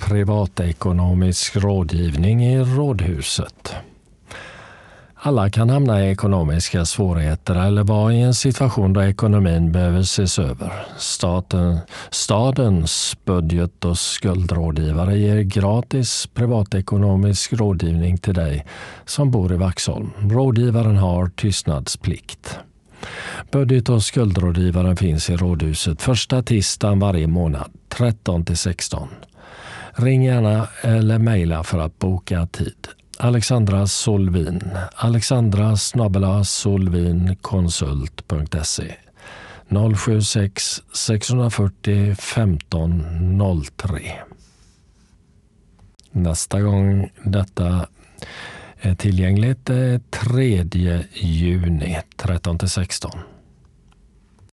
privatekonomisk rådgivning i Rådhuset. Alla kan hamna i ekonomiska svårigheter eller vara i en situation där ekonomin behöver ses över. Stadens budget- och skuldrådgivare ger gratis privatekonomisk rådgivning till dig som bor i Vaxholm. Rådgivaren har tystnadsplikt. Budget- och skuldrådgivaren finns i Rådhuset första tisdagen varje månad, 13-16. Ring gärna eller mejla för att boka tid. Alexandra Solvin, alexandra@solvinkonsult.se 076 640 1503. Nästa gång detta är tillgängligt är 3 juni 13-16.